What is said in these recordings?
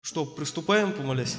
Что, приступаем, помолясь?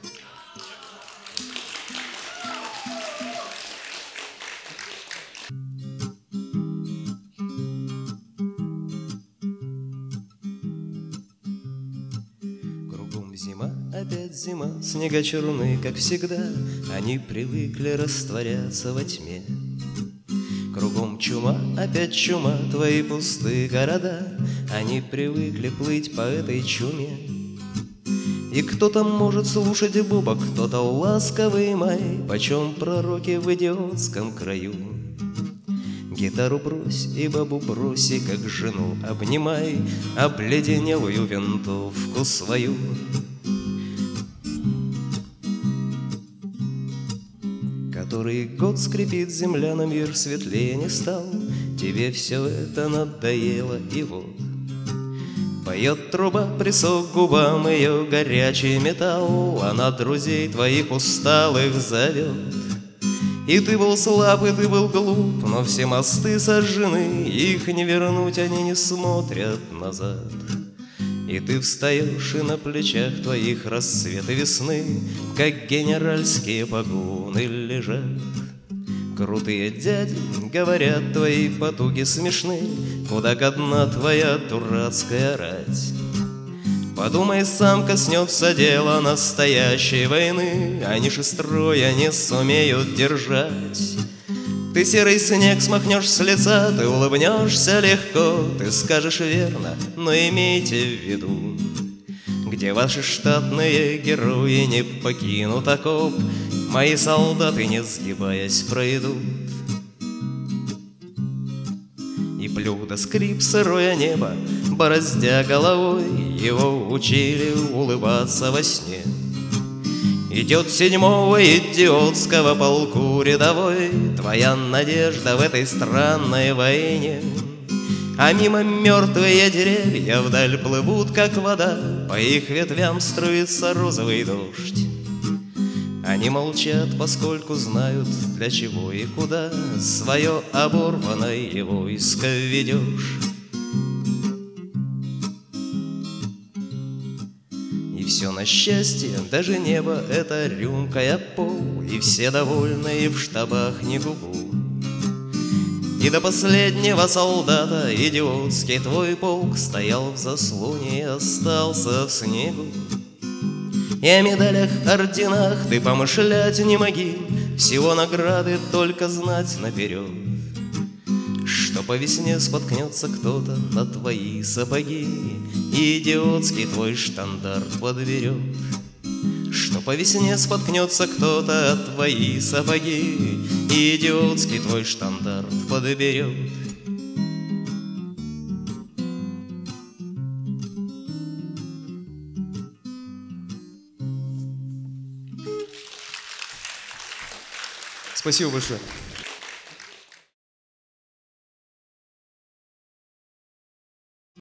Кругом зима, опять зима, снега черны, как всегда, они привыкли растворяться во тьме. Кругом чума, опять чума, твои пустые города, они привыкли плыть по этой чуме. И кто-то может слушать буба, кто-то ласковый май, почем пророки в идиотском краю. Гитару брось и бабу брось, и как жену обнимай обледенелую винтовку свою. Который год скрипит земля, но мир светлее не стал, тебе все это надоело, и вот поет труба, присох губам ее горячий металл, она друзей твоих усталых зовет. И ты был слаб, и ты был глуп, но все мосты сожжены, их не вернуть, они не смотрят назад. И ты встаешь, и на плечах твоих рассветы весны, как генеральские погоны лежат. Крутые дяди говорят, твои потуги смешны, куда годна твоя дурацкая рать. Подумай сам, коснется дела настоящей войны, они же строя не сумеют держать. Ты серый снег смахнешь с лица, ты улыбнешься легко, ты скажешь верно, но имейте в виду, где ваши штатные герои не покинут окоп, мои солдаты, не сгибаясь, пройдут. И блюдо скрип сырое небо, бороздя головой, его учили улыбаться во сне. Идет 7-го идиотского полку рядовой, твоя надежда в этой странной войне. А мимо мертвые деревья вдаль плывут, как вода, по их ветвям струится розовый дождь. Они молчат, поскольку знают, для чего и куда свое оборванное войско ведешь. И все на счастье, даже небо — это рюмка и пол, и все довольны, и в штабах не губу. И до последнего солдата идиотский твой полк стоял в заслоне и остался в снегу. И о медалях, орденах ты помышлять не моги, всего награды только знать наперед, что по весне споткнется кто-то на твои сапоги и идиотский твой штандарт подберет. Что по весне споткнется кто-то от твои сапоги и идиотский твой штандарт подберет. Спасибо большое.